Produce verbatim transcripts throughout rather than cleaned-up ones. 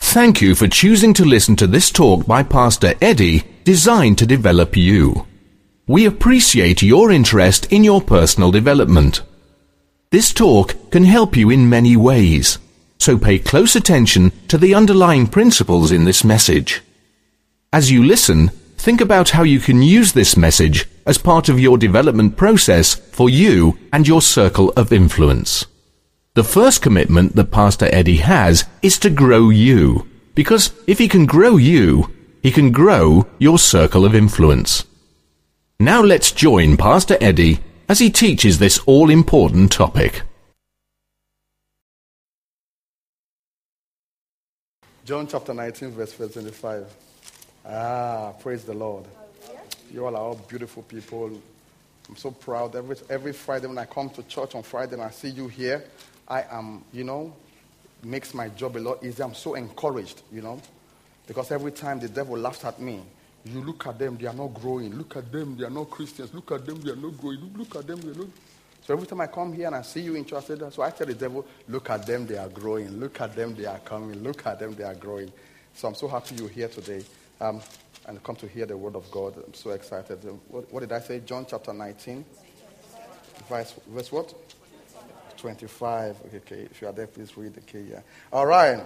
Thank you for choosing to listen to this talk by Pastor Eddie, designed to develop you. We appreciate your interest in your personal development. This talk can help you in many ways, so pay close attention to the underlying principles in this message. As you listen, think about how you can use this message as part of your development process for you and your circle of influence. The first commitment that Pastor Eddie has is to grow you, because if he can grow you, he can grow your circle of influence. Now let's join Pastor Eddie as he teaches this all-important topic. John chapter nineteen, verse twenty-five. Ah, praise the Lord. You all are all beautiful people. I'm so proud. Every, every Friday when I come to church on Friday and I see you here, I am, you know, makes my job a lot easier. I'm so encouraged, you know, because every time the devil laughs at me, you look at them, they are not growing. Look at them, they are not Christians. Look at them, they are not growing. Look, look at them, they are not. So every time I come here and I see you in church, so I tell the devil, look at them, they are growing. Look at them, they are coming. Look at them, they are growing. So I'm so happy you're here today um, and come to hear the word of God. I'm so excited. What, what did I say? John chapter nineteen, verse, verse what? twenty-five. Okay, okay, if you are there, please read. Okay, yeah. All right.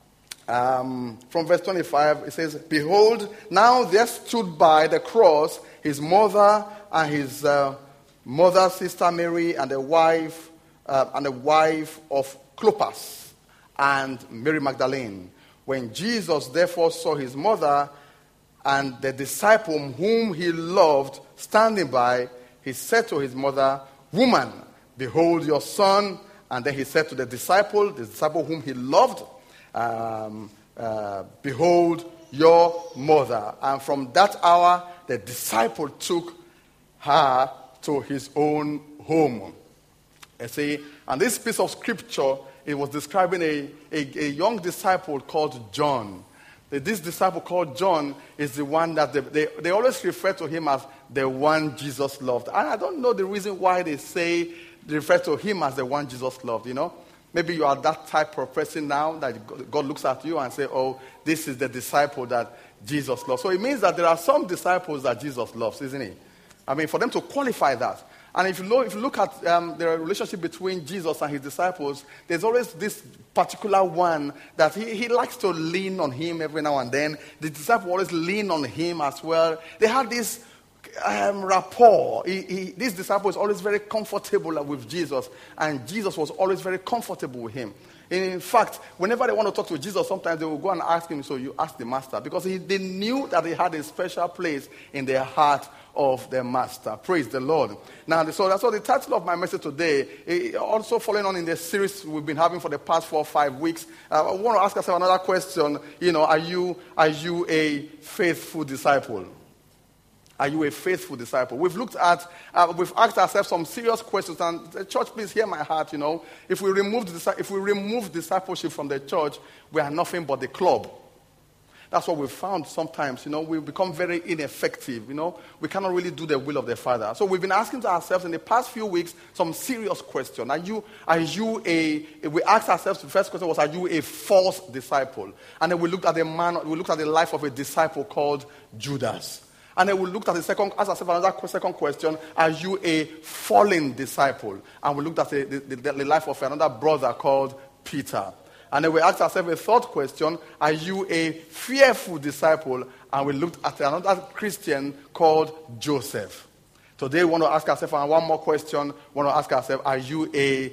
Um, from verse twenty-five, it says, "Behold, now there stood by the cross his mother and his uh, mother's sister Mary, and the wife uh, and the wife of Clopas, and Mary Magdalene. When Jesus therefore saw his mother and the disciple whom he loved standing by, he said to his mother, 'Woman, behold your son.' And then he said to the disciple, the disciple whom he loved, um, uh, 'Behold your mother.' And from that hour, the disciple took her to his own home." You see, and this piece of scripture, it was describing a, a, a young disciple called John. This disciple called John is the one that they, they, they always refer to him as the one Jesus loved. And I don't know the reason why they say, they refer to him as the one Jesus loved, you know. Maybe you are that type of person now that God looks at you and say, oh, this is the disciple that Jesus loves. So it means that there are some disciples that Jesus loves, isn't it? I mean, for them to qualify that. And if you look, if you look at um, the relationship between Jesus and his disciples, there's always this particular one that he, he likes to lean on him every now and then. The disciples always lean on him as well. They had this um, rapport. He, he, this disciple is always very comfortable with Jesus, and Jesus was always very comfortable with him. In fact, whenever they want to talk to Jesus, sometimes they will go and ask him, so you ask the master, because he, they knew that he had a special place in their heart of the master. Praise the Lord. Now, so that's what the title of my message today, eh, also following on in the series we've been having for the past four or five weeks. Uh, I want to ask ourselves another question. You know, are you, are you a faithful disciple? Are you a faithful disciple? We've looked at, uh, we've asked ourselves some serious questions, and the church, please hear my heart, you know. If we remove, if we remove discipleship from the church, we are nothing but the club. That's what we've found sometimes, you know. We become very ineffective, you know. We cannot really do the will of the Father. So we've been asking to ourselves in the past few weeks some serious questions. Are you, are you a, we asked ourselves, the first question was, are you a false disciple? And then we looked at the man, we looked at the life of a disciple called Judas. And then we looked at the second, asked ourselves another second question, are you a fallen disciple? And we looked at the, the, the life of another brother called Peter. And then we asked ourselves a third question, are you a fearful disciple? And we looked at another Christian called Joseph. Today we want to ask ourselves one more question. We want to ask ourselves, are you a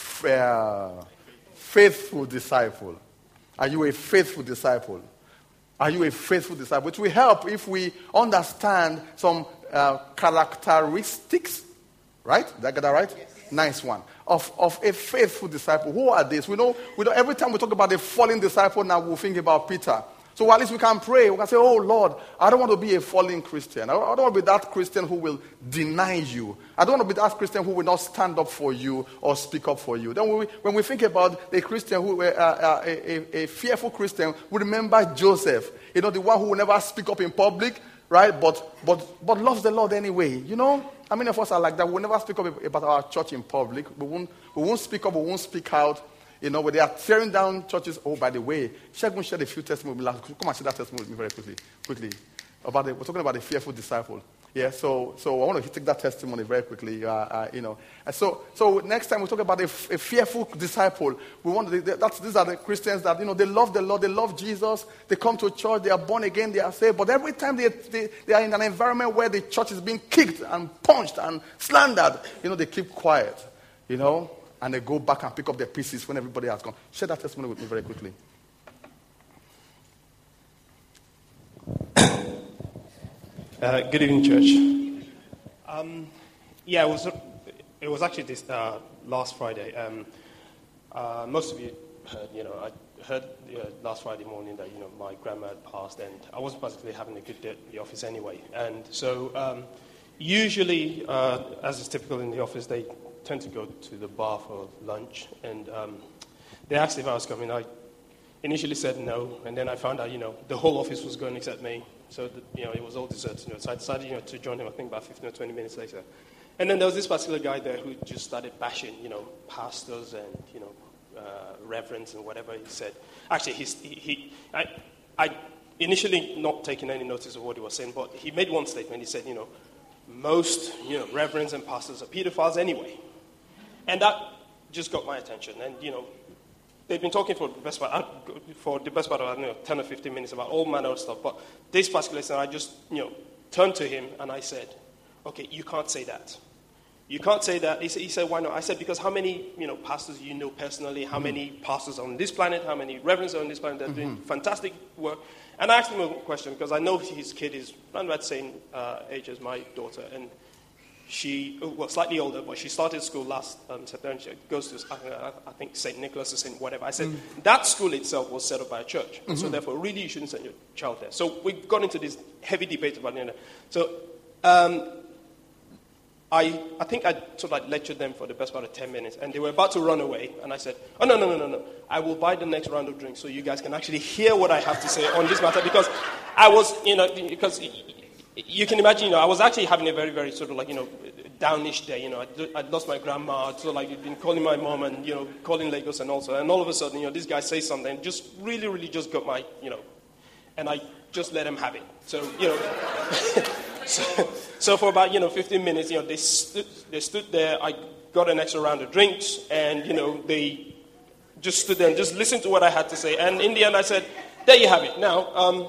uh, faithful disciple? Are you a faithful disciple? Are you a faithful disciple? It will help if we understand some uh, characteristics, right? Did I get that right? Yes. Nice one. Of, of a faithful disciple. Who are these? We know, we know every time we talk about a fallen disciple, now we'll think about Peter. So at least we can pray. We can say, oh Lord, I don't want to be a fallen Christian. I don't, I don't want to be that Christian who will deny you. I don't want to be that Christian who will not stand up for you or speak up for you. Then when we, when we think about a Christian, who, uh, uh, a, a, a fearful Christian, we remember Joseph. You know, the one who will never speak up in public, right? But but but loves the Lord anyway. You know, how many of us are like that? We'll never speak up about our church in public. We won't we won't speak up. We won't speak out. You know, when they are tearing down churches. Oh, by the way, Shegun shared a few testimonies. Come and share that testimony with me very quickly. Quickly. About the, we're talking about the fearful disciple. Yeah, so so I want to take that testimony very quickly. Uh, uh, you know, and so so next time we talk about a, f- a fearful disciple. We want to, that's these are the Christians that you know they love the Lord, they love Jesus. They come to church, they are born again, they are saved. But every time they, they they are in an environment where the church is being kicked and punched and slandered, you know, they keep quiet. You know, and they go back and pick up their pieces when everybody has gone. Share that testimony with me very quickly. Uh, good evening, church. Um, yeah, it was it was actually this uh, last Friday. Um, uh, most of you heard, you know, I heard uh, last Friday morning that you know my grandma had passed, and I wasn't particularly having a good day at the office anyway. And so, um, usually, uh, as is typical in the office, they tend to go to the bar for lunch, and um, they asked if I was coming. I initially said no, and then I found out, you know, the whole office was going except me. So, that, you know, it was all deserted. You know, so I decided, you know, to join him, I think, about fifteen or twenty minutes later. And then there was this particular guy there who just started bashing, you know, pastors and, you know, uh, reverends and whatever he said. Actually, he's, he, he I, I initially not taking any notice of what he was saying, but he made one statement. He said, you know, most, you know, reverends and pastors are pedophiles anyway. And that just got my attention. And, you know, they've been talking for the best part, for the best part of, I don't know, ten or fifteen minutes about all manner of stuff. But this particular thing, I just, you know, turned to him and I said, okay, you can't say that. You can't say that. He said, he said, why not? I said, because how many, you know, pastors you know personally, how mm-hmm. many pastors on this planet, how many reverends are on this planet that are mm-hmm. doing fantastic work. And I asked him a question because I know his kid is around about the same uh, age as my daughter. And she, well, slightly older, but she started school last um, September. She goes to, uh, I think, Saint Nicholas or Saint whatever. I said, mm. that school itself was set up by a church. Mm-hmm. So therefore, really, you shouldn't send your child there. So we got into this heavy debate about it. So um, I, I think I sort of like lectured them for the best part of ten minutes. And they were about to run away. And I said, oh, no, no, no, no, no. I will buy the next round of drinks so you guys can actually hear what I have to say on this matter. Because I was, you know, because... You can imagine, you know, I was actually having a very, very sort of like, you know, downish day. You know, I'd, I'd lost my grandma. I'd sort of like I'd been calling my mom and, you know, calling Lagos and also. And all of a sudden, you know, this guy says something, just really, really just got my, you know, and I just let him have it. So, you know, so, so for about, you know, fifteen minutes, you know, they stood, they stood there. I got an extra round of drinks and, you know, they just stood there and just listened to what I had to say. And in the end, I said, there you have it. Now, um,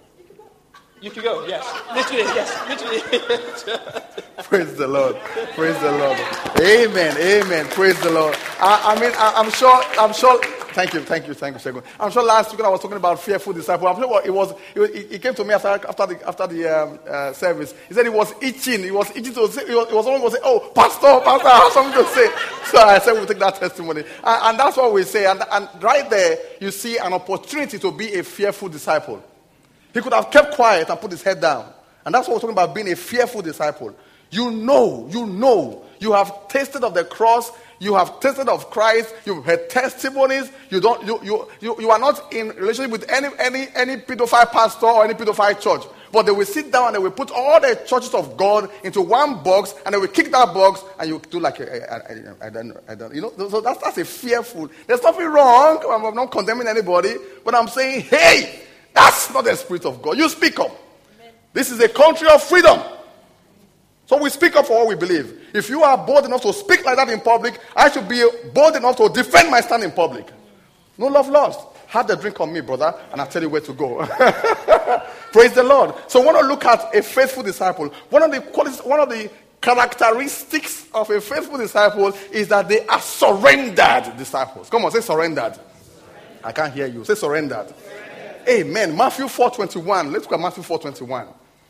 you can go, yes. Literally, yes. Literally. Praise the Lord. Praise the Lord. Amen. Amen. Praise the Lord. I, I mean, I, I'm sure, I'm sure, thank you, thank you, thank you, Shegun. I'm sure last week I was talking about fearful disciple. I'm sure it was, it, was, it came to me after, after the, after the um, uh, service. He said he was itching. He was itching to say, he was, he was almost going to say, oh, pastor, pastor, I have something to say. So I said we'll take that testimony. And, and that's what we say. And, and right there, you see an opportunity to be a fearful disciple. He could have kept quiet and put his head down. And that's what we're talking about, being a fearful disciple. You know, you know, you have tasted of the cross, you have tasted of Christ, you've heard testimonies, you don't, you, you, you, you are not in relationship with any, any, any pedophile pastor or any pedophile church. But they will sit down and they will put all the churches of God into one box and they will kick that box and you do like, a, I, I, I don't know, I don't, you know, so that's, that's a fearful. There's nothing wrong, I'm not condemning anybody, but I'm saying, hey, that's not the Spirit of God. You speak up. Amen. This is a country of freedom. So we speak up for what we believe. If you are bold enough to speak like that in public, I should be bold enough to defend my stand in public. No love lost. Have the drink on me, brother, and I'll tell you where to go. Praise the Lord. So I want to look at a faithful disciple. One of the qualities, one of the characteristics of a faithful disciple is that they are surrendered disciples. Come on, say surrendered. surrendered. I can't hear you. Say surrendered. surrendered. Amen. Matthew four twenty-one. Let's look at Matthew four twenty-one.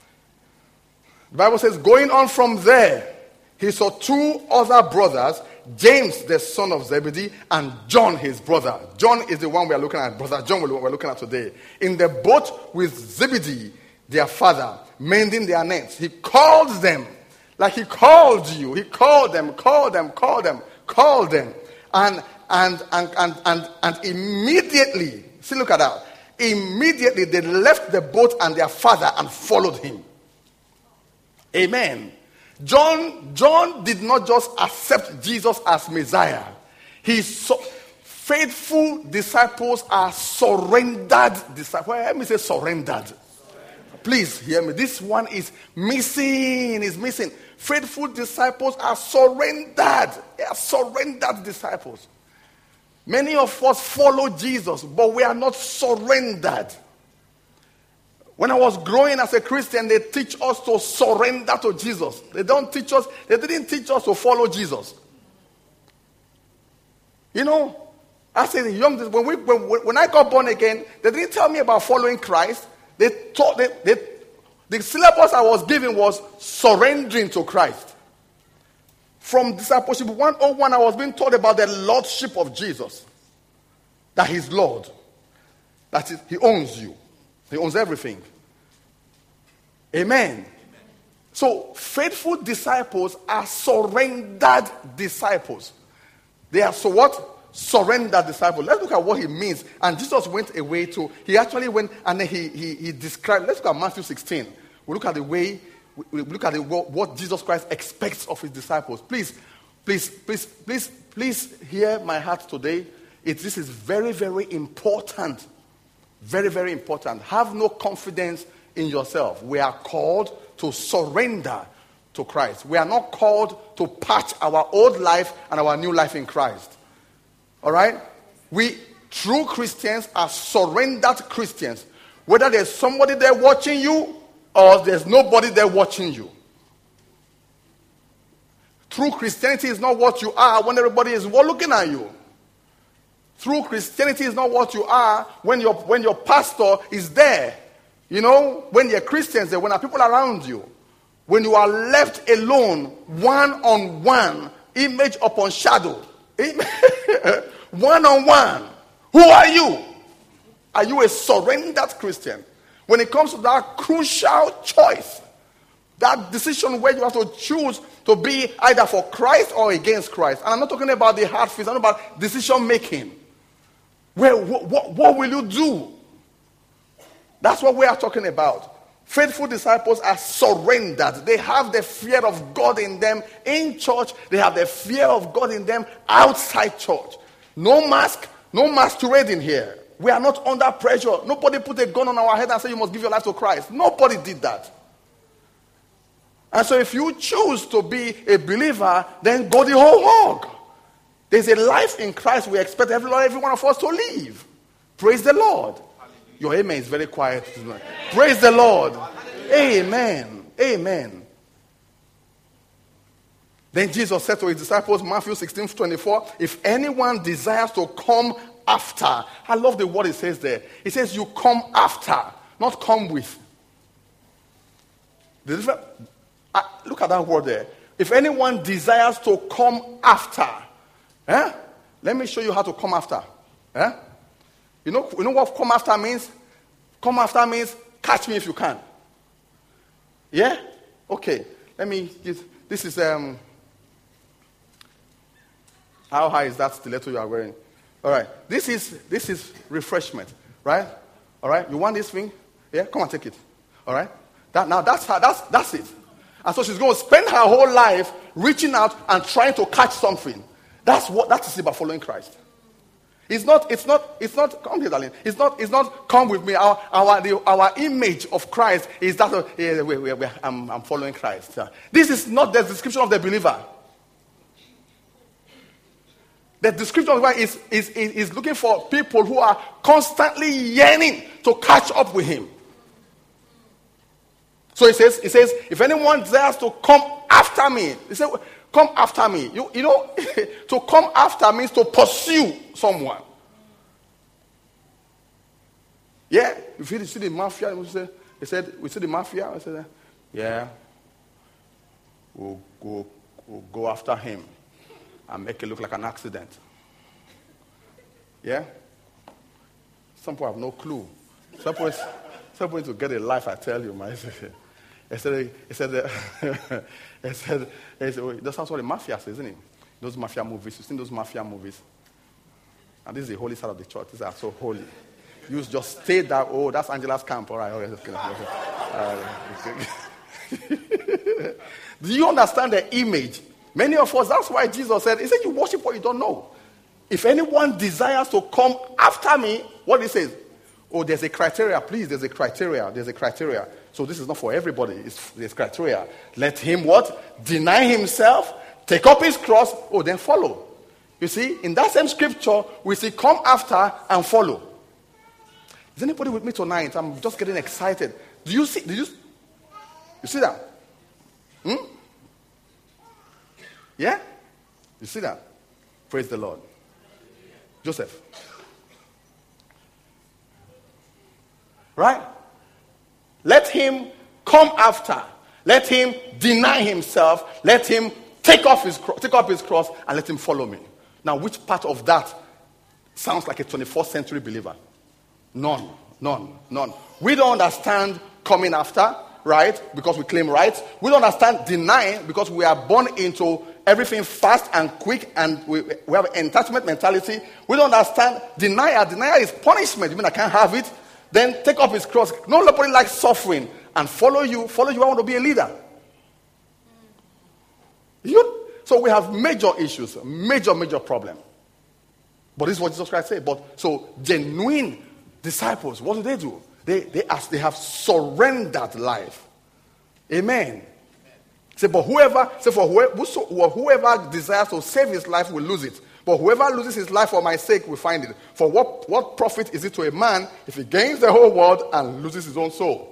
The Bible says, going on from there, he saw two other brothers, James, the son of Zebedee, and John, his brother. John is the one we are looking at. Brother John, we're looking at today. In the boat with Zebedee, their father, mending their nets. He called them, like he called you. He called them, called them, called them, called them. And, and, and, and, and, and immediately, see, look at that. Immediately they left the boat and their father and followed him. Amen. John, John did not just accept Jesus as Messiah. He saw, faithful disciples are surrendered disciples. Well, let me say surrendered. surrendered. Please hear me. This one is missing. Is missing. Faithful disciples are surrendered. They are surrendered disciples. Many of us follow Jesus, but we are not surrendered. When I was growing as a Christian, they teach us to surrender to Jesus. They don't teach us, they didn't teach us to follow Jesus. You know, as a young, when, we, when, when I got born again, they didn't tell me about following Christ. They taught, they, they, the syllabus I was given was surrendering to Christ. From discipleship one oh one, I was being taught about the lordship of Jesus. That he's Lord. That is, he owns you. He owns everything. Amen. Amen. So, faithful disciples are surrendered disciples. They are so what? Surrendered disciples. Let's look at what he means. And Jesus went away to, he actually went and then he, he, he described, let's look at Matthew sixteen. We look at the way, we look at the, what Jesus Christ expects of his disciples. Please, please, please, please, please hear my heart today. It, this is very, very important. Very, very important. Have no confidence in yourself. We are called to surrender to Christ. We are not called to patch our old life and our new life in Christ. All right? We, true Christians, are surrendered Christians. Whether there's somebody there watching you or there's nobody there watching you. True Christianity is not what you are when everybody is looking at you. True Christianity is not what you are when your, when your pastor is there. You know, when you're Christians there, when there are people around you. When you are left alone, one-on-one, image upon shadow. One-on-one. Who are you? Are you a surrendered Christian? When it comes to that crucial choice, that decision where you have to choose to be either for Christ or against Christ. And I'm not talking about the hard feelings, I'm talking about decision making. Where, what, what, what will you do? That's what we are talking about. Faithful disciples are surrendered. They have the fear of God in them in church. They have the fear of God in them outside church. No mask, no masquerading here. We are not under pressure. Nobody put a gun on our head and said you must give your life to Christ. Nobody did that. And so if you choose to be a believer, then go the whole hog. There's a life in Christ we expect every, every one of us to live. Praise the Lord. Your amen is very quiet. Praise the Lord. Amen. Amen. Then Jesus said to his disciples, Matthew sixteen twenty-four, if anyone desires to come after, I love the word it says there. It says you come after, not come with. The different, uh, look at that word there. If anyone desires to come after, eh? Let me show you how to come after. Eh? You know, you know what come after means? Come after means catch me if you can. Yeah? Okay. Let me get, this is, um, how high is that stiletto you are wearing? All right. This is, this is refreshment, right? All right. You want this thing? Yeah? Come and take it. All right. That, now that's her, that's, that's it. And so she's going to spend her whole life reaching out and trying to catch something. That's what, that is about following Christ. It's not, it's not, it's not, come here, darling. It's not, it's not, come with me. Our, our, the, our image of Christ is that, uh, yeah, wait, wait, wait, I'm, I'm following Christ. Uh, this is not the description of the believer. The description of the believer is, is, is, is looking for people who are constantly yearning to catch up with him. So it says, it says, if anyone desires to come after me, he said, come after me. You, you know, to come after means to pursue someone. Yeah, if you see the mafia, we said, they said, we see the mafia. I said, yeah, we'll go, we'll go after him and make it look like an accident. Yeah, some people have no clue. Some people, some people to get a life. I tell you, my. He said, he said, he said, he said, that's what the mafia says, isn't it? Those mafia movies, you've seen those mafia movies. And this is the holy side of the church. These are so holy. You just stay there. Oh, that's Angela's camp. All right. Okay, okay, okay. Do you understand the image? Many of us, that's why Jesus said, he said, you worship what you don't know. If anyone desires to come after me, what he says? Oh, there's a criteria. Please, there's a criteria. There's a criteria. So this is not for everybody. It's, there's criteria. Let him what? Deny himself, take up his cross, oh, then follow. You see, in that same scripture, we see come after and follow. Is anybody with me tonight? I'm just getting excited. Do you see? Do you, you see that? Hmm? Yeah? You see that? Praise the Lord. Joseph. Right? Let him come after. Let him deny himself. Let him take off his cro- take up his cross and let him follow me. Now, which part of that sounds like a twenty-first century believer? None. None. None. We don't understand coming after, right? Because we claim rights. We don't understand denying because we are born into everything fast and quick and we, we have an entitlement mentality. We don't understand denial. Denial is punishment. You mean I can't have it? Then take up his cross. Nobody likes suffering. And follow you. Follow you. I want to be a leader. You, so we have major issues. Major, major problem. But this is what Jesus Christ said. But so genuine disciples, what do they do? They they ask, they have surrendered life. Amen. Say, but whoever, say for whoever, whoever desires to save his life will lose it. But whoever loses his life for my sake will find it. For what, what profit is it to a man if he gains the whole world and loses his own soul?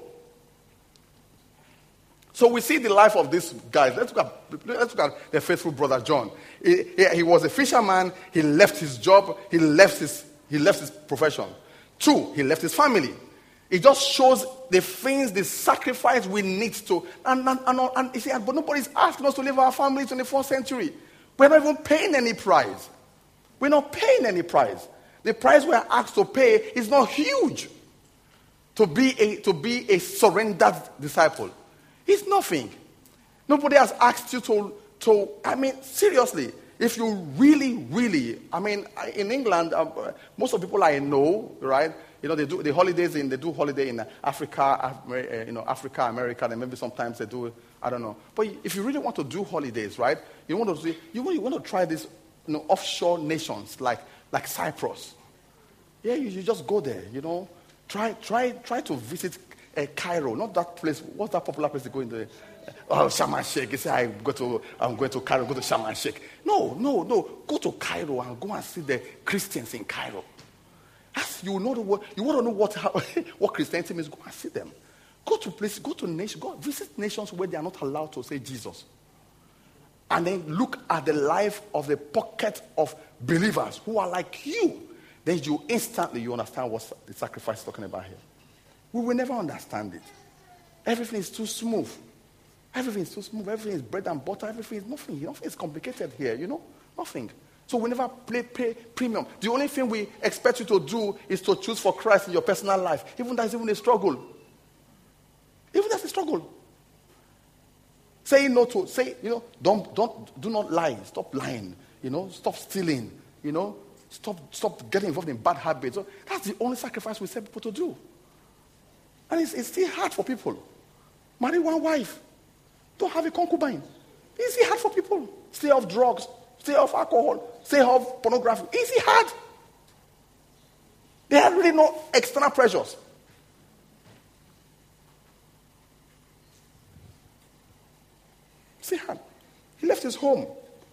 So we see the life of these guys. Let's look at, let's look at the faithful brother John. He, he, he was a fisherman. He left his job. He left his, he left his profession. Two, he left his family. It just shows the things, the sacrifice we need to. And, and, and, and you see, but nobody's asking us to leave our families in the twenty-first century. We're not even paying any price. We're not paying any price. The price we are asked to pay is not huge. To be a, to be a surrendered disciple. It's nothing. Nobody has asked you to, to, I mean, seriously, if you really, really, I mean, in England, um, most of the people I know, right, you know, they do the holidays in, they do holiday in Africa, you know, Africa, America, and maybe sometimes they do, I don't know. But if you really want to do holidays, right, you want to, you want, you want to try these, you know, offshore nations like, like Cyprus. Yeah, you, you just go there, you know, try, try, try to visit Uh, Cairo, not that place. What's that popular place to go into? Oh, Sharm el Sheikh. You say I go to, I'm going to Cairo, go to Sharm el Sheikh. No, no, no. Go to Cairo and go and see the Christians in Cairo. As you know the word, you want to know what how, what Christianity means. Go and see them. Go to places, go to nations, go visit nations where they are not allowed to say Jesus, and then look at the life of the pocket of believers who are like you. Then you instantly you understand what the sacrifice is talking about here. We will never understand it. Everything is too smooth. Everything is too smooth. Everything is bread and butter. Everything is nothing. Nothing is complicated here, you know? Nothing. So we never play, pay premium. The only thing we expect you to do is to choose for Christ in your personal life. Even that's even a struggle. Even that's a struggle. Say no to, say, you know, don't, don't, do not lie. Stop lying. You know, stop stealing. You know, stop, stop getting involved in bad habits. So that's the only sacrifice we set people to do. And it's, it's still hard for people. Marry one wife. Don't have a concubine. It's still hard for people. Stay off drugs. Stay off alcohol. Stay off pornography. It's still hard. There are really no external pressures. It's still hard. He left his home.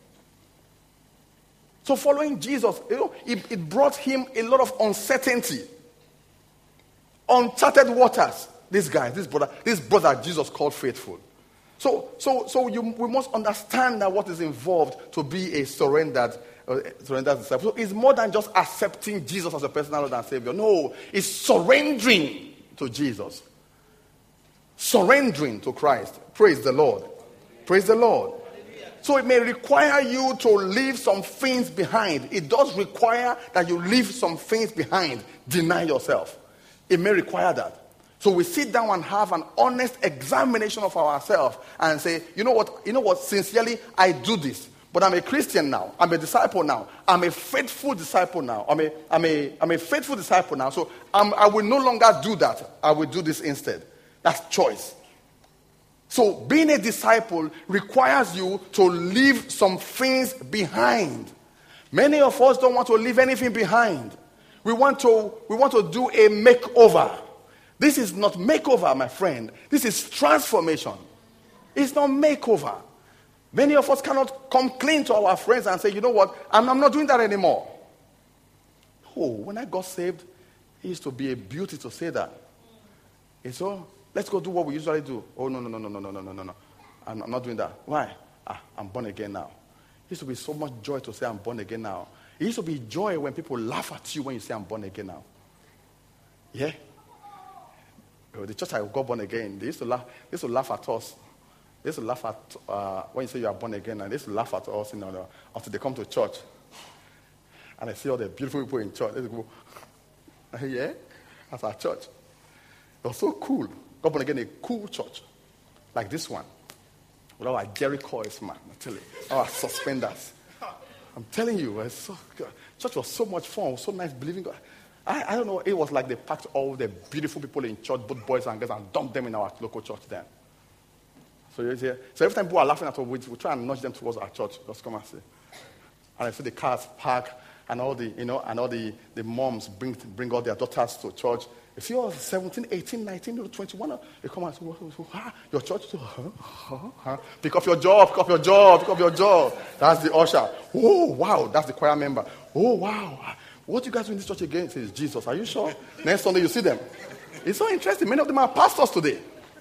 So following Jesus, you know, it, it brought him a lot of uncertainty. Uncharted waters. This guy, this brother, this brother Jesus called faithful. So, so, so you, we must understand that what is involved to be a surrendered, uh, surrendered disciple. So it's more than just accepting Jesus as a personal Lord and Savior. No, it's surrendering to Jesus. Surrendering to Christ. Praise the Lord. Praise the Lord. So it may require you to leave some things behind. It does require that you leave some things behind. Deny yourself. It may require that. So we sit down and have an honest examination of ourselves and say, you know what, you know what, sincerely, I do this. But I'm a Christian now. I'm a disciple now. I'm a faithful disciple now. I'm a, I'm a, I'm a faithful disciple now. So I'm, I will no longer do that. I will do this instead. That's choice. So being a disciple requires you to leave some things behind. Many of us don't want to leave anything behind. We want to, we want to do a makeover. This is not makeover, my friend. This is transformation. It's not makeover. Many of us cannot come clean to our friends and say, you know what, I'm, I'm not doing that anymore. Oh, when I got saved, it used to be a beauty to say that. And so, let's go do what we usually do. Oh, no, no, no, no, no, no, no, no, no. I'm, I'm not doing that. Why? Ah, I'm born again now. It used to be so much joy to say I'm born again now. It used to be joy when people laugh at you when you say I'm born again now. Yeah? Oh, the church I got born again, they used to laugh, they used to laugh at us. They used to laugh at, uh, when you say you are born again, and they used to laugh at us, you know, after they come to church. And I see all the beautiful people in church. They go, yeah? That's our church. It was so cool. Got born again, a cool church. Like this one. With our Jerry coils, man, I tell you. Our suspenders. I'm telling you, it was so good. Church was so much fun. It was so nice believing God. I, I don't know, it was like they packed all the beautiful people in church, both boys and girls, and dumped them in our local church then. So you see, so every time people are laughing at us, we, we try and nudge them towards our church. Just come and see. And I see the cars park, and all the, you know, and all the, the moms bring bring all their daughters to church. If you're seventeen, eighteen, nineteen, twenty-one, they come and say, ah, your church? Huh? Huh? Huh? Pick up your job, pick up your job, pick up your job. That's the usher. Oh, wow, that's the choir member. Oh, wow. What do you guys do in this church again? It says, Jesus, are you sure? Next Sunday you see them. It's so interesting. Many of them are pastors today.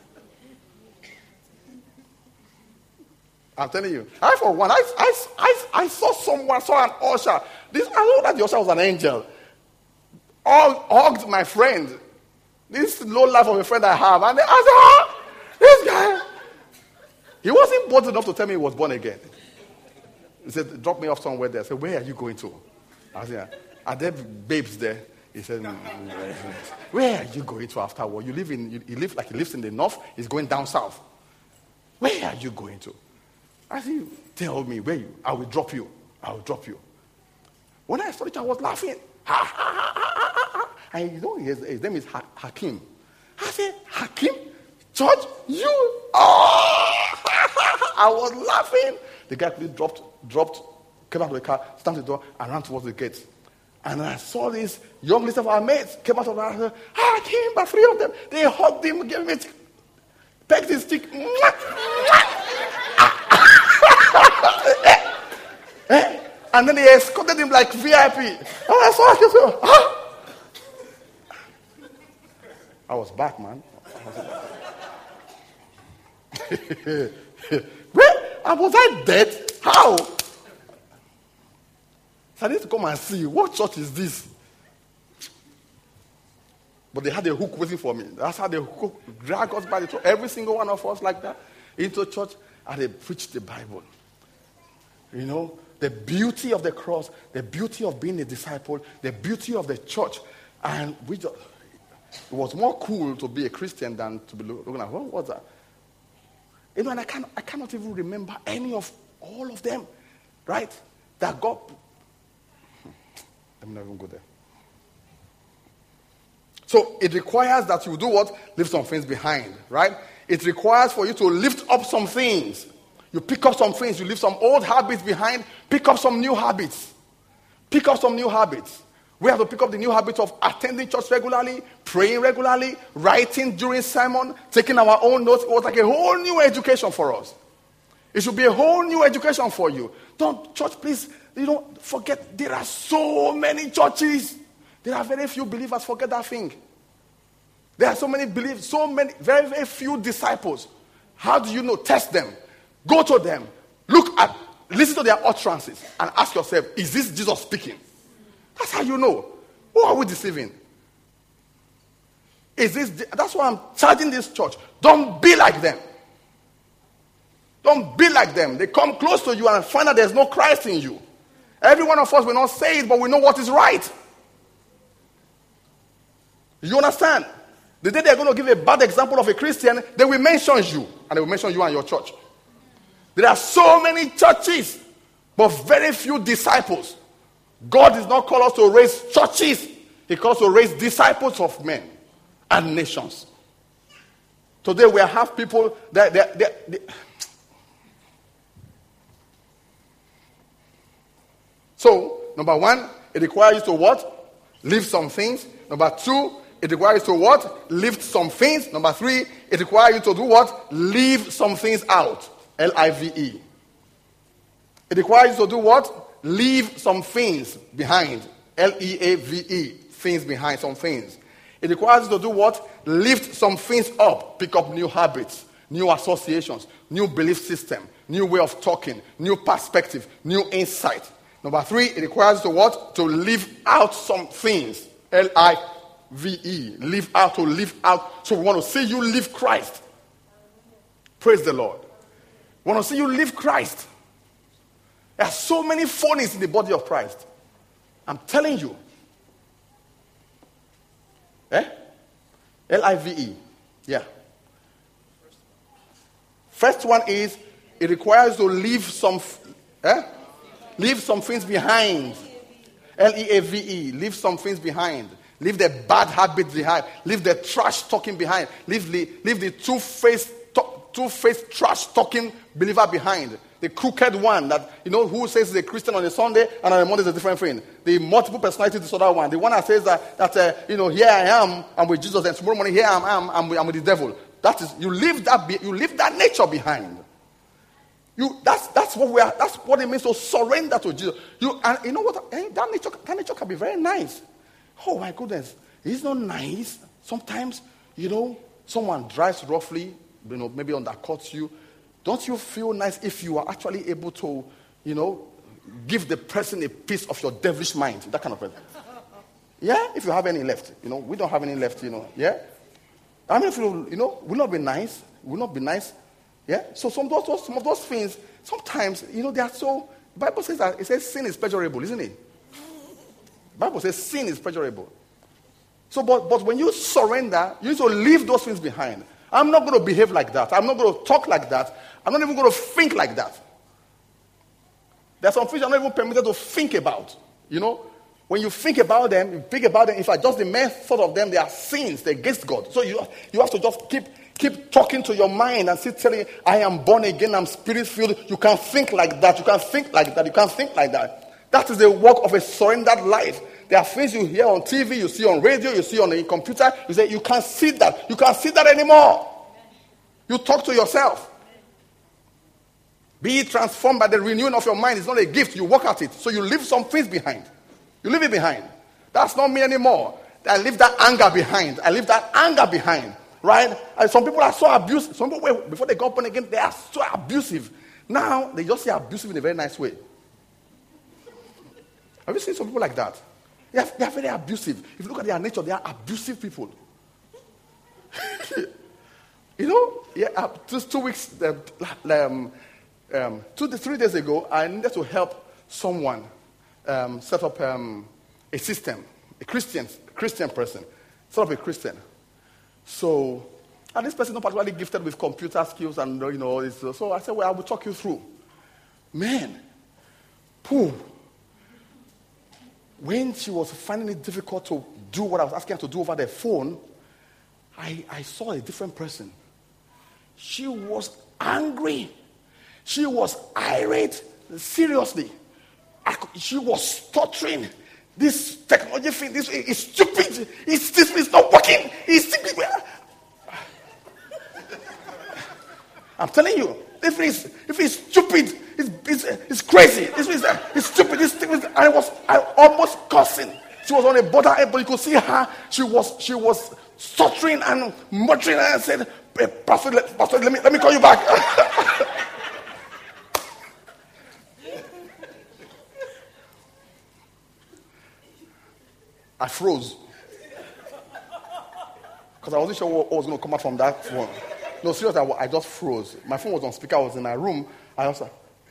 I'm telling you. I, for one, I, I, I, I saw someone, saw an usher. This, I know that the usher was an angel. All hugged my friend. This low life of a friend I have. And I said, ah, this guy. He wasn't bold enough to tell me he was born again. He said, drop me off somewhere there. I said, where are you going to? I said, are there babes there? He said, where are you going to afterward? You live in, you, you live like he lives in the north. He's going down south. Where are you going to? I said, tell me where you, I will drop you. I will drop you. When I saw it, I was laughing. Ha, ha, ha, ha, ha, ha. And you know, his, his name is ha- Hakim. I said, Hakim? Church? You? Oh! I was laughing. The guy quickly dropped, dropped, came out of the car, stamped the door, and ran towards the gate. And I saw this young list of our mates came out of the house. And said, Hakim, but three of them, they hugged him, gave him a stick, pecked his stick. And then they escorted him like V I P. And I saw him. So, huh? I was back, man. Where? Was I dead? How? So I need to come and see. What church is this? But they had a hook waiting for me. That's how they hook, drag us by the throat. Every single one of us like that into church, and they preached the Bible. You know, the beauty of the cross, the beauty of being a disciple, the beauty of the church. And we just, it was more cool to be a Christian than to be looking at, what was that? You know, and I, can't, I cannot even remember any of all of them, right? That God, let me not even go there. So it requires that you do what? Leave some things behind, right? It requires for you to lift up some things. You pick up some things, you leave some old habits behind, pick up some new habits. Pick up some new habits. We have to pick up the new habits of attending church regularly, praying regularly, writing during sermon, taking our own notes. It was like a whole new education for us. It should be a whole new education for you. Don't, church, please, you don't forget, there are so many churches. There are very few believers, forget that thing. There are so many believers, so many, very, very few disciples. How do you know? Test them. Go to them, look at, listen to their utterances, and ask yourself, is this Jesus speaking? That's how you know. Who are we deceiving? Is this? That's why I'm charging this church. Don't be like them. Don't be like them. They come close to you and find out there's no Christ in you. Every one of us will not say it, but we know what is right. You understand? The day they're going to give a bad example of a Christian, they will mention you, and they will mention you and your church. There are so many churches, but very few disciples. God did not call us to raise churches. He calls us to raise disciples of men and nations. Today we have people that they, they, they, So, number one, it requires you to what? Live some things. Number two, it requires you to what? Lift some things. Number three, it requires you to do what? Leave some things out. L I V E. It requires you to do what? Leave some things behind. L E A V E. Things behind, some things. It requires you to do what? Lift some things up. Pick up new habits, new associations, new belief system, new way of talking, new perspective, new insight. Number three, it requires you to what? To leave out some things. L I V E. Leave out, to leave out. So we want to see you live Christ. Praise the Lord. We want to see you live Christ. There are so many phonies in the body of Christ. I'm telling you. Eh? L I V E. Yeah. First one is, it requires to leave some, eh? Leave some things behind. L E A V E. Leave some things behind. Leave the bad habits behind. Leave the trash talking behind. Leave the, leave the two-faced, two-faced trash talking believer behind. The crooked one that, you know, who says he's a Christian on a Sunday and on a Monday is a different thing. The multiple personality disorder one. The one that says that, that uh, you know, here I am, I'm with Jesus, and tomorrow morning, here I am, I'm with, I'm with the devil. That is, you leave that, be, you leave that nature behind. You, that's, that's what we are, that's what it means to surrender to Jesus. You, and you know what? That nature, that nature can be very nice. Oh my goodness. It's not nice. Sometimes, you know, someone drives roughly, you know, maybe undercuts you. Don't you feel nice if you are actually able to, you know, give the person a piece of your devilish mind? That kind of person. Yeah, if you have any left. You know, we don't have any left, you know. Yeah? I mean, if you, you know, will not be nice. Will not be nice. Yeah? So some of those, some of those things, sometimes, you know, they are so, the Bible says that, it says sin is pleasurable, isn't it? The Bible says sin is pleasurable. So, but, but when you surrender, you need to leave those things behind. I'm not going to behave like that. I'm not going to talk like that. I'm not even going to think like that. There are some things I'm not even permitted to think about. You know, when you think about them, you think about them, if I just the mere thought of them, they are sins, they're against God. So you, you have to just keep keep talking to your mind and still telling, I am born again, I'm spirit-filled. You can't think like that. You can't think like that. You can't think like that. That is the work of a surrendered life. There are things you hear on T V, you see on radio, you see on the computer. You say, you can't see that. You can't see that anymore. You talk to yourself. Be transformed by the renewing of your mind. It's not a gift. You work at it. So you leave some things behind. You leave it behind. That's not me anymore. I leave that anger behind. I leave that anger behind. Right? And some people are so abusive. Some people, before they got born again, they are so abusive. Now, they just say abusive in a very nice way. Have you seen some people like that? They are, they are very abusive. If you look at their nature, they are abusive people. You know, yeah, uh, just two weeks, uh, um, um, two to three days ago, I needed to help someone um, set up um, a system, a Christian, Christian person, set up a Christian. So, and this person is not particularly gifted with computer skills and, you know, this, so I said, well, I will talk you through. Man, pooh. When she was finding it difficult to do what I was asking her to do over the phone, I, I saw a different person. She was angry. She was irate. Seriously. I, she was stuttering. This technology thing, this is stupid. It's, this is not working. It's stupid. I'm telling you, if it's, if it's stupid, it's, it's, it's crazy. This is it's stupid. It's stupid. I was I almost cussing. She was on a border, but you could see her. She was she was stuttering and muttering, and I said, Pastor, let, Pastor, let me let me call you back. I froze because I wasn't sure what was going to come out from that phone. No, seriously, I, I just froze. My phone was on speaker. I was in my room. I also.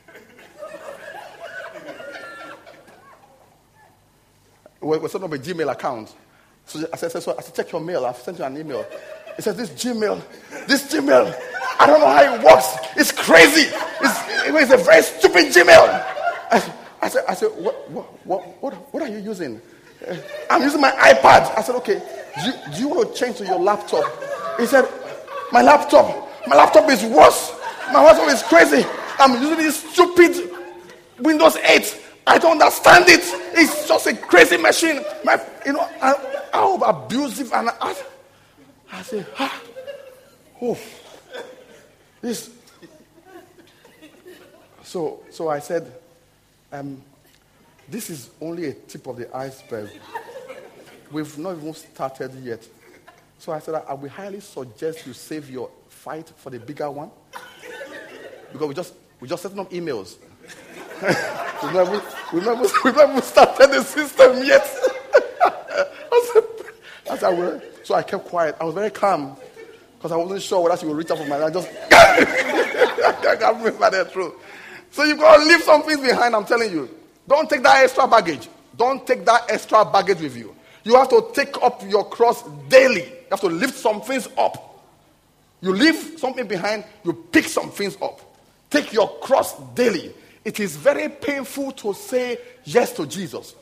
We're, we're setting up a Gmail account. So I said, so I said, check your mail. I've sent you an email. It says, this Gmail, this Gmail, I don't know how it works. It's crazy. It's, it's a very stupid Gmail. I, I said, I said, what, what, what, what, what are you using? Uh, I'm using my iPad. I said, okay, do you, do you want to change to your laptop? He said, my laptop, my laptop is worse. My laptop is crazy. I'm using this stupid Windows eight. I don't understand it. It's just a crazy machine. My, you know, I, how abusive and I, I say, ah, oh, this. So, so I said, um, this is only a tip of the iceberg. We've not even started yet. So I said, I will highly suggest you save your fight for the bigger one, because we just we just setting up emails. we've, never, we've, never, we've never started the system yet. I said, I said, well. So I kept quiet. I was very calm because I wasn't sure whether she would reach out for my. I just I can't remember the truth. So you've got to leave some things behind. I'm telling you, don't take that extra baggage. Don't take that extra baggage with you. You have to take up your cross daily. You have to lift some things up. You leave something behind, you pick some things up. Take your cross daily. It is very painful to say yes to Jesus.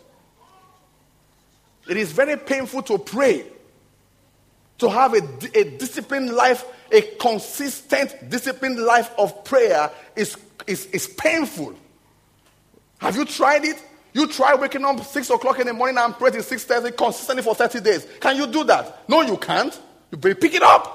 It is very painful to pray. To have a, a disciplined life, a consistent, disciplined life of prayer is, is, is painful. Have you tried it? You try waking up six o'clock in the morning and pray till six thirty consistently for thirty days. Can you do that? No, you can't. You better pick it up.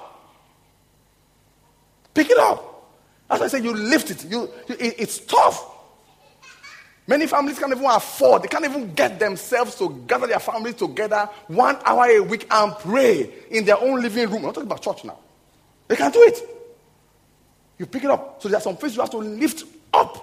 Pick it up. As I say, you lift it. You, you it, it's tough. Many families can't even afford. They can't even get themselves to gather their families together one hour a week and pray in their own living room. I'm not talking about church now. They can't do it. You pick it up. So there are some things you have to lift up.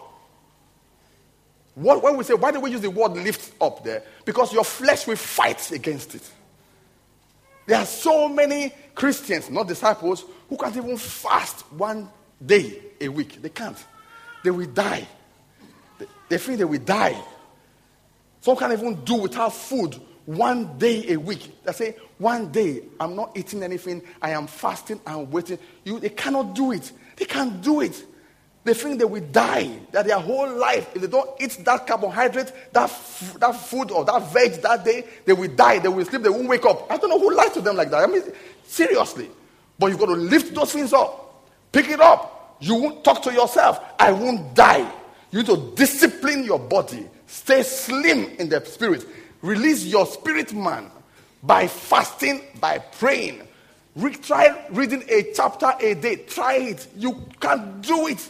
What, when we say, why do we use the word lift up there? Because your flesh will fight against it. There are so many Christians, not disciples, who can't even fast one day a week. They can't. They will die. They, they think they will die. Some can't even do without food one day a week. They say, one day, I'm not eating anything. I am fasting and waiting. You, they cannot do it. They can't do it. They think they will die, that their whole life, if they don't eat that carbohydrate, that, f- that food or that veg that day, they will die, they will sleep, they won't wake up. I don't know who lies to them like that. I mean, seriously. But you've got to lift those things up. Pick it up. You won't talk to yourself, I won't die. You need to discipline your body. Stay slim in the spirit. Release your spirit man by fasting, by praying. Re- try reading a chapter a day. Try it. You can't do it.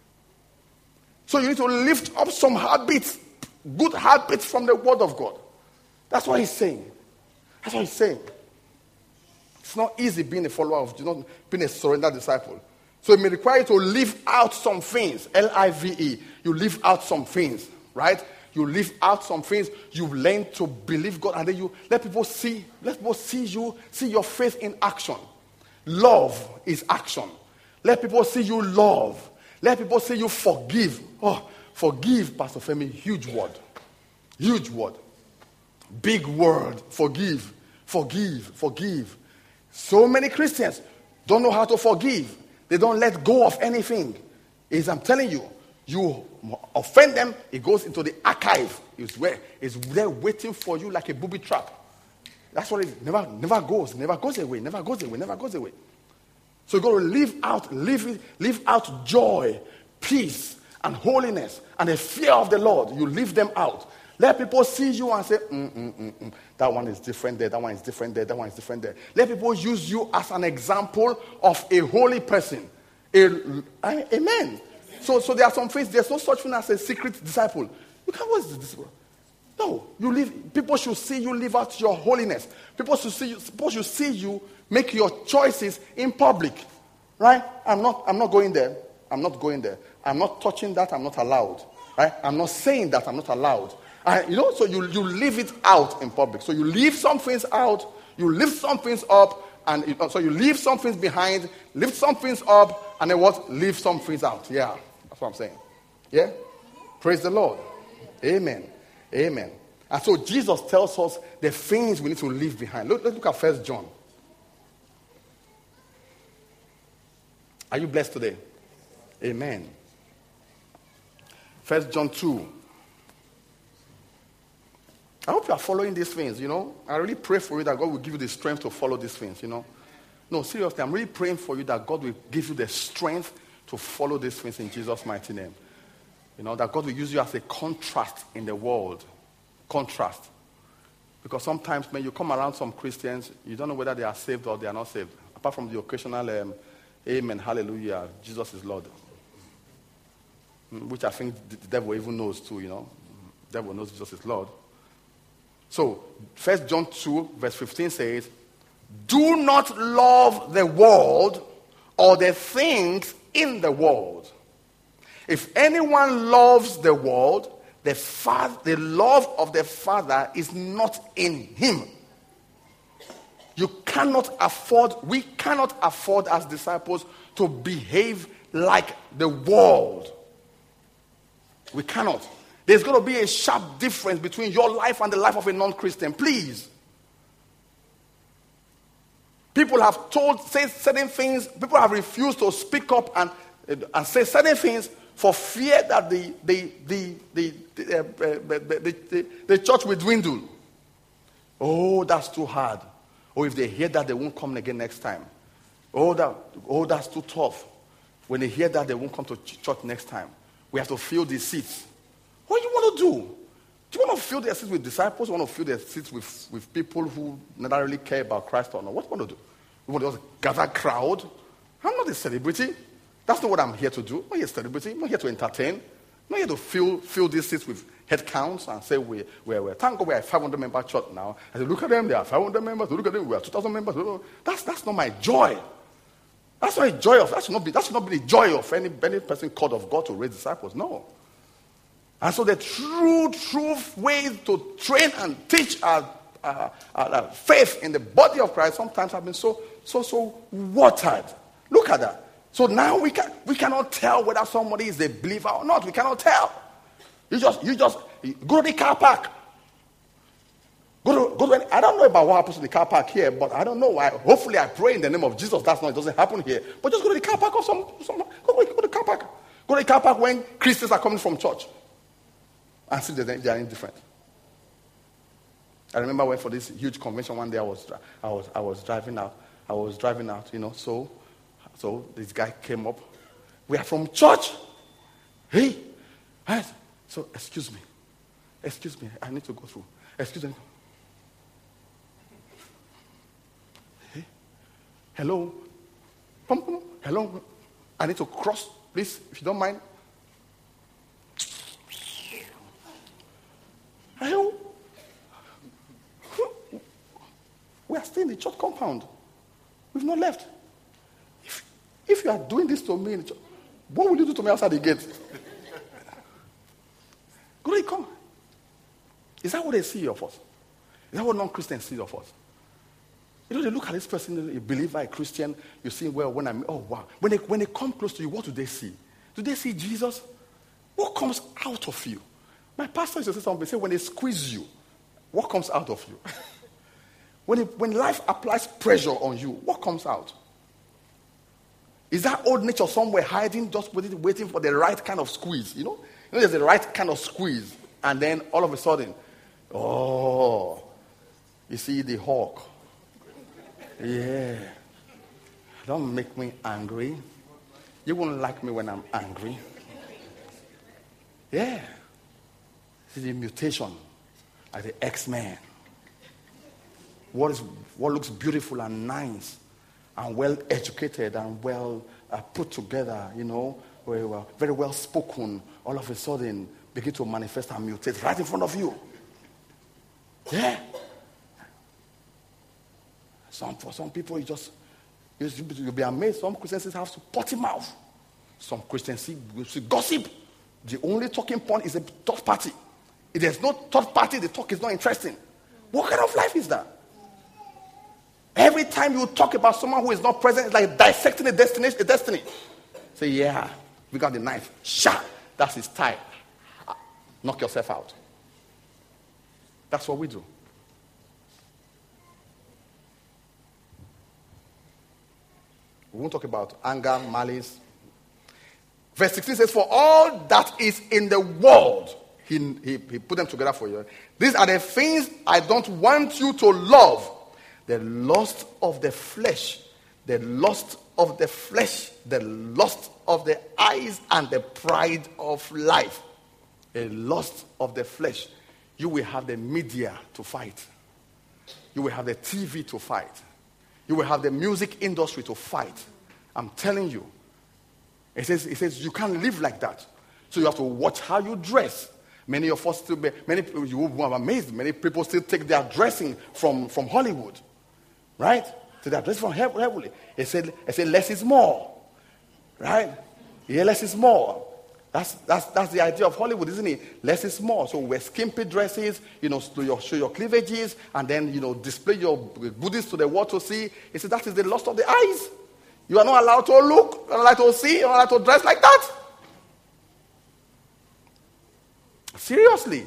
So you need to lift up some habits, good habits from the Word of God. That's what he's saying. That's what he's saying. It's not easy being a follower of Jesus, being a surrendered disciple. So it may require you to live out some things, L I V E. You live out some things, right? You live out some things. You learn to believe God, and then you let people see, let people see you, see your faith in action. Love is action. Let people see you love. Let people say you forgive. Oh, forgive, Pastor Femi, huge word. Huge word. Big word. Forgive. Forgive. Forgive. So many Christians don't know how to forgive. They don't let go of anything. Is I'm telling you, you offend them, it goes into the archive. It's where it's there waiting for you like a booby trap. That's what it never never goes, never goes away, never goes away, never goes away. So you got to live out, live, live out joy, peace, and holiness, and the fear of the Lord. You live them out. Let people see you and say, mm, mm, mm, mm. that one is different there, that one is different there, that one is different there. Let people use you as an example of a holy person. A, amen. So, so there are some things, there's no such thing as a secret disciple. You can't, what is the disciple? No, you live. People should see you live out your holiness. People should see you, people should see you make your choices in public. Right? I'm not, I'm not going there. I'm not going there. I'm not touching that. I'm not allowed. Right? I'm not saying that. I'm not allowed. I, you know, so you, you leave it out in public. So you leave some things out, you lift some things up, and you, so you leave some things behind, lift some things up, and then what? Leave some things out. Yeah, that's what I'm saying. Yeah? Praise the Lord. Amen. Amen. And so Jesus tells us the things we need to leave behind. Look, let's look at First John. Are you blessed today? Amen. First John two. I hope you are following these things, you know. I really pray for you that God will give you the strength to follow these things, you know. No, seriously, I'm really praying for you that God will give you the strength to follow these things in Jesus' mighty name. You know, that God will use you as a contrast in the world. Contrast. Because sometimes when you come around some Christians, you don't know whether they are saved or they are not saved. Apart from the occasional um, amen, hallelujah, Jesus is Lord. Which I think the devil even knows too, you know. The devil knows Jesus is Lord. So, First John two, verse fifteen says, do not love the world or the things in the world. If anyone loves the world, the, father, the love of the Father is not in him. You cannot afford, we cannot afford as disciples to behave like the world. We cannot. There's going to be a sharp difference between your life and the life of a non-Christian. Please. People have told, said certain things. People have refused to speak up and, and say certain things for fear that the, the, the, the, the, uh, the, the, the, the church will dwindle. Oh, that's too hard. Or if they hear that, they won't come again next time. Oh, that, oh, that's too tough. When they hear that, they won't come to church next time. We have to fill these seats. What do you want to do? Do you want to fill their seats with disciples? Or you want to fill their seats with, with people who not really care about Christ or not? What do you want to do? You want to just gather a crowd? I'm not a celebrity. That's not what I'm here to do. I'm not here to celebrity. I'm not here to entertain. I'm not here to fill, fill these seats with head counts and say, we, we're, we're, thank God we're a five hundred member church now. I say, look at them, they are five hundred members. Look at them, we are two thousand members. That's, that's not my joy. That's not a joy of, that should not be, that should not be the joy of any, any person called of God to raise disciples. No. And so the true, true way to train and teach our, our, our faith in the body of Christ sometimes have been so, so, so watered. Look at that. So now we can we cannot tell whether somebody is a believer or not. We cannot tell. You just you just go to the car park. Go to, go to any, I don't know about what happens to the car park here, but I don't know why. Hopefully I pray in the name of Jesus that's not, it doesn't happen here. But just go to the car park or some, some go, go to the car park. Go to the car park when Christians are coming from church. And see that they are indifferent. I remember when for this huge convention one day I was I was I was driving out. I was driving out, you know, so so this guy came up. We are from church. Hey. Hey. So excuse me. Excuse me. I need to go through. Excuse me. Hey. Hello. Pum, pum. Hello. I need to cross, please, if you don't mind. Hello. We are still in the church compound. We've not left. If, if you are doing this to me in the church, what will you do to me outside the gate? Glory, come. Is that what they see of us? Is that what non-Christians see of us? You know, they look at this person, a believer, a Christian, you see, well, when I'm, oh, wow. When they, when they come close to you, what do they see? Do they see Jesus? What comes out of you? My pastor used to say something, say, when they squeeze you, what comes out of you? when, it, when life applies pressure on you, what comes out? Is that old nature somewhere hiding, just waiting, waiting for the right kind of squeeze? You know? You know, there's the right kind of squeeze, and then all of a sudden, oh, you see the hawk. Yeah. Don't make me angry. You won't like me when I'm angry. Yeah. See the mutation, like the X-Men. What is what looks beautiful and nice and well educated and well uh, put together, you know, very well, very well spoken, all of a sudden begin to manifest and mutate right in front of you. Yeah. Some for some people, you just you, you'll be amazed. Some Christians have to potty mouth. Some Christians see, see gossip. The only talking point is a third party. If there's no third party, the talk is not interesting. What kind of life is that? Every time you talk about someone who is not present, it's like dissecting a destiny. A destiny. Say, yeah, we got the knife. Shot. That's his type. Knock yourself out. That's what we do. We won't talk about anger, malice. Verse sixteen says, for all that is in the world, he, he, he put them together for you. These are the things I don't want you to love. The lust of the flesh, the lust of the flesh, the lust of the eyes, and the pride of life. A lust of the flesh. You will have the media to fight. You will have the T V to fight. You will have the music industry to fight. I'm telling you. It says, it says you can't live like that. So you have to watch how you dress. Many of us still, be, many you will be amazed. Many people still take their dressing from, from Hollywood, right? So they're dressing from heavily. It said, it said less is more, right? Yeah, less is more. That's that's that's the idea of Hollywood, isn't it? Less is more. So wear skimpy dresses, you know, show your, show your cleavages, and then you know display your goodies to the world to see. He said that is the lust of the eyes. You are not allowed to look, you are not allowed to see, you are not allowed to dress like that. Seriously.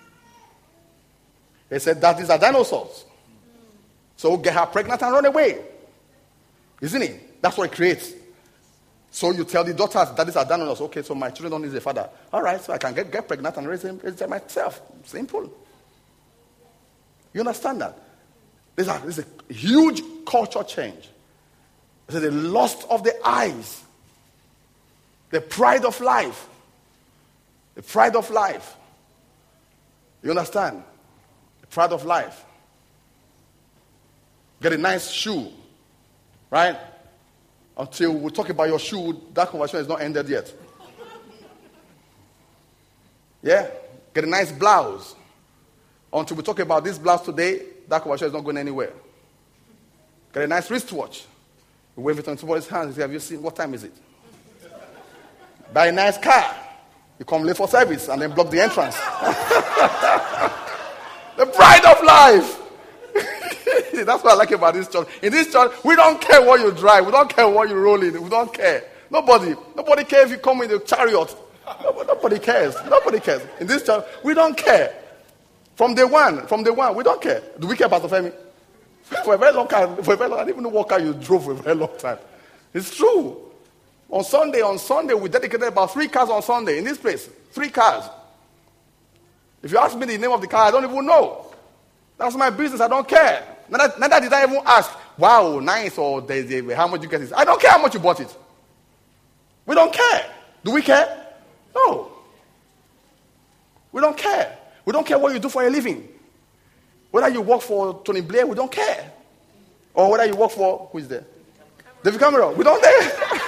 He said that these are dinosaurs. So get her pregnant and run away. Isn't it? That's what it creates. So you tell the daughters that these are dinosaurs. Okay, so my children don't need a father. All right, so I can get, get pregnant and raise them, raise them myself. Simple. You understand that? There's a, there's a huge culture change. It's the lust of the eyes. The pride of life. The pride of life. You understand? The pride of life. Get a nice shoe. Right? Until we talk about your shoe, that conversation is not ended yet. Yeah? Get a nice blouse. Until we talk about this blouse today, that conversation is not going anywhere. Get a nice wristwatch. You wave it on somebody's hands and say, have you seen, what time is it? Buy a nice car. You come late for service and then block the entrance. The pride of life. That's what I like about this church. In this church, we don't care what you drive. We don't care what you roll in. We don't care. Nobody. Nobody cares if you come in the chariot. Nobody, nobody cares. Nobody cares. In this church, we don't care. From day one, from day one, we don't care. Do we care, Pastor Femi? For a very long time, for a very long time, I didn't even know what car you drove for a very long time. It's true. On Sunday, on Sunday, we dedicated about three cars on Sunday in this place. Three cars. If you ask me the name of the car, I don't even know. That's my business. I don't care. Neither, neither did I even ask, wow, nice, or they, they, how much you get this. I don't care how much you bought it. We don't care. Do we care? No. We don't care. We don't care what you do for a living. Whether you work for Tony Blair, we don't care. Or whether you work for, who is there? David Cameron. We don't care.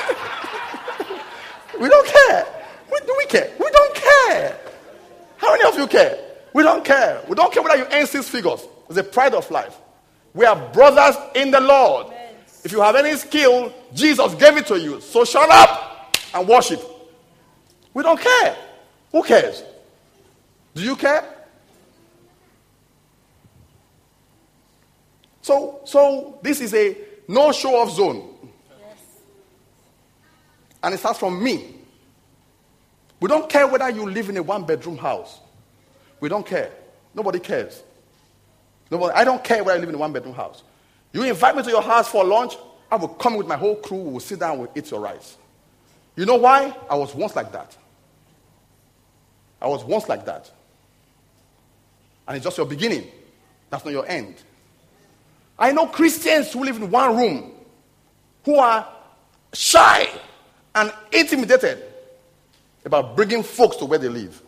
We don't care. We, do we care? We don't care. How many of you care? We don't care. We don't care whether you earn six figures. It's the pride of life. We are brothers in the Lord. Amen. If you have any skill, Jesus gave it to you. So shut up and worship. We don't care. Who cares? Do you care? So, so this is a no show off zone. Yes. And it starts from me. We don't care whether you live in a one bedroom house. We don't care. Nobody cares. Nobody, I don't care whether I live in a one bedroom house. You invite me to your house for lunch, I will come with my whole crew, we will sit down, we'll eat your rice. You know why? I was once like that. I was once like that. And it's just your beginning. That's not your end. I know Christians who live in one room who are shy and intimidated about bringing folks to where they live.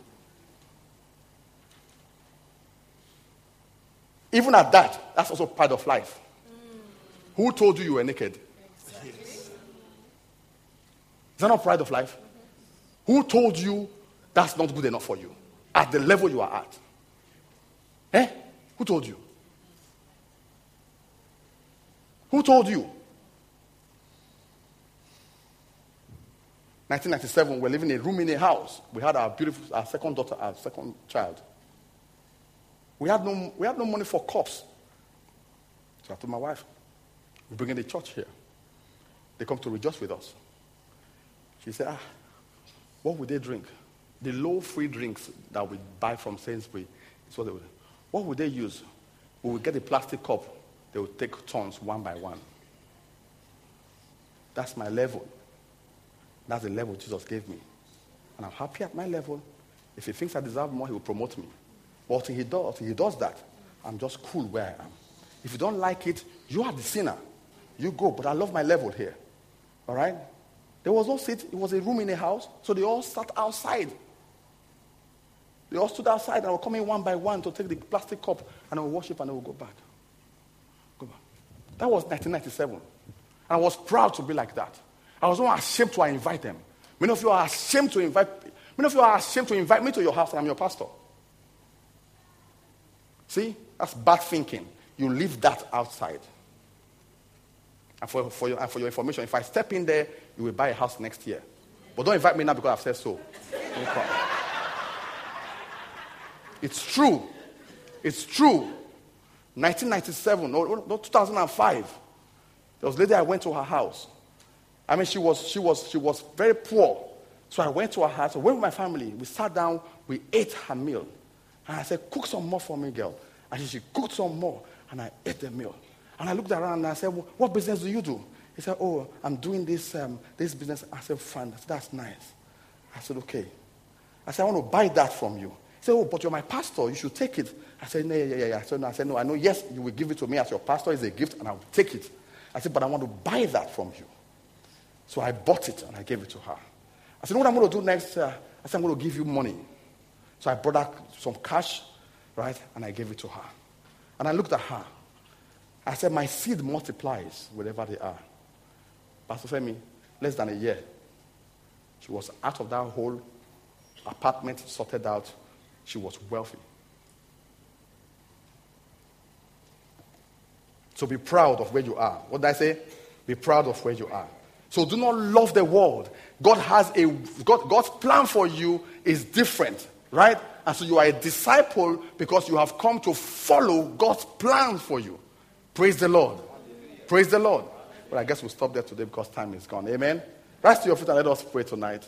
Even at that, that's also part of life. Mm. Who told you you were naked? Exactly. Is that not pride of life? Mm-hmm. Who told you that's not good enough for you at the level you are at? Eh? Who told you? Who told you? nineteen ninety-seven, we were living in a room in a house. We had our beautiful, our second daughter, our second child. We had no, we had no money for cups. So I told my wife, we bring in the church here. They come to rejoice with us. She said, ah, what would they drink? The low-free drinks that we buy from Sainsbury, is what they would. What would they use? We would get a plastic cup. They would take turns one by one. That's my level. That's the level Jesus gave me. And I'm happy at my level. If he thinks I deserve more, he will promote me. But until he does, until he does that, I'm just cool where I am. If you don't like it, you are the sinner. You go, but I love my level here. All right? There was no seat. It was a room in a house, so they all sat outside. They all stood outside and I would come in one by one to take the plastic cup and I would worship and I would go back. Go back. That was nineteen ninety-seven. And I was proud to be like that. I was not ashamed to invite them. Many of you are ashamed to invite many of you are ashamed to invite me to your house and I'm your pastor. See? That's bad thinking. You leave that outside. And for, for, your, and for your information, if I step in there, you will buy a house next year. But don't invite me now because I've said so. Don't come. It's true. It's true. nineteen ninety-seven, no, no, two thousand five. There was a lady I went to her house. I mean, she was, she was, she was very poor. So I went to her house. I went with my family. We sat down. We ate her meal. And I said, cook some more for me, girl. And she cooked some more. And I ate the meal. And I looked around and I said, well, what business do you do? He said, oh, I'm doing this um, this business. I said, fine. I said, that's nice. I said, okay. I said, I want to buy that from you. He said, oh, but you're my pastor. You should take it. I said, no, yeah, yeah, yeah. I said, no, I said, no, I know, yes, you will give it to me as your pastor. It's a gift, and I will take it. I said, but I want to buy that from you. So I bought it, and I gave it to her. I said, you know what I'm going to do next? Uh, I said, I'm going to give you money. So I brought her some cash, right, and I gave it to her. And I looked at her. I said, my seed multiplies wherever they are. Pastor Femi, less than a year, she was out of that whole apartment, sorted out. She was wealthy. So be proud of where you are. What did I say? Be proud of where you are. So do not love the world. God has a God, God's plan for you is different, right? And so you are a disciple because you have come to follow God's plan for you. Praise the Lord. Praise the Lord. But I guess we'll stop there today because time is gone. Amen. Rise to your feet and let us pray tonight.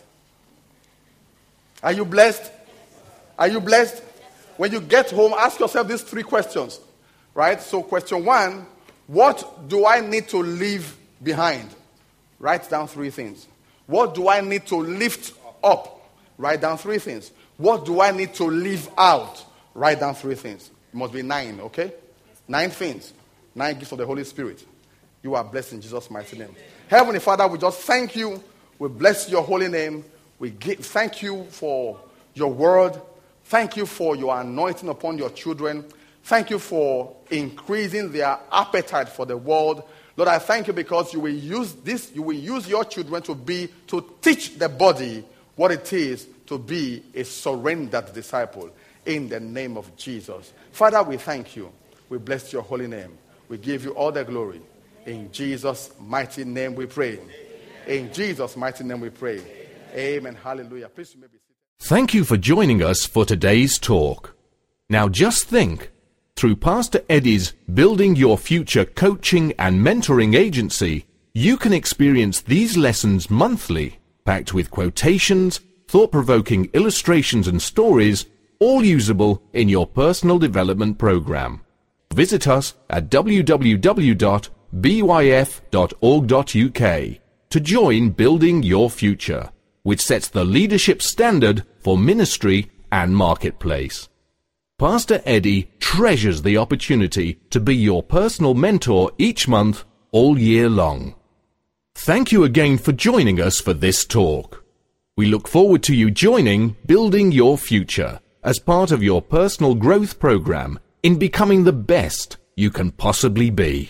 Are you blessed? Are you blessed? When you get home, ask yourself these three questions. Right? So question one, what do I need to leave behind? Write down three things. What do I need to lift up? Write down three things. What do I need to leave out? Write down three things. It must be nine, okay? Nine things. Nine gifts of the Holy Spirit. You are blessed in Jesus' mighty name. Heavenly Father, we just thank you. We bless your holy name. We give, thank you for your word. Thank you for your anointing upon your children. Thank you for increasing their appetite for the world. Lord, I thank you because you will use this, you will use your children to be, to teach the body what it is to be a surrendered disciple in the name of Jesus. Father, we thank you. We bless your holy name. We give you all the glory. In Jesus' mighty name we pray. In Jesus' mighty name we pray. Amen. Hallelujah. Please you may be seated. Thank you for joining us for today's talk. Now just think, through Pastor Eddie's Building Your Future coaching and mentoring agency, you can experience these lessons monthly, packed with quotations, thought-provoking illustrations and stories, all usable in your personal development program. Visit us at w w w dot b y f dot org dot u k to join Building Your Future, which sets the leadership standard for ministry and marketplace. Pastor Eddie treasures the opportunity to be your personal mentor each month, all year long. Thank you again for joining us for this talk. We look forward to you joining Building Your Future as part of your personal growth program in becoming the best you can possibly be.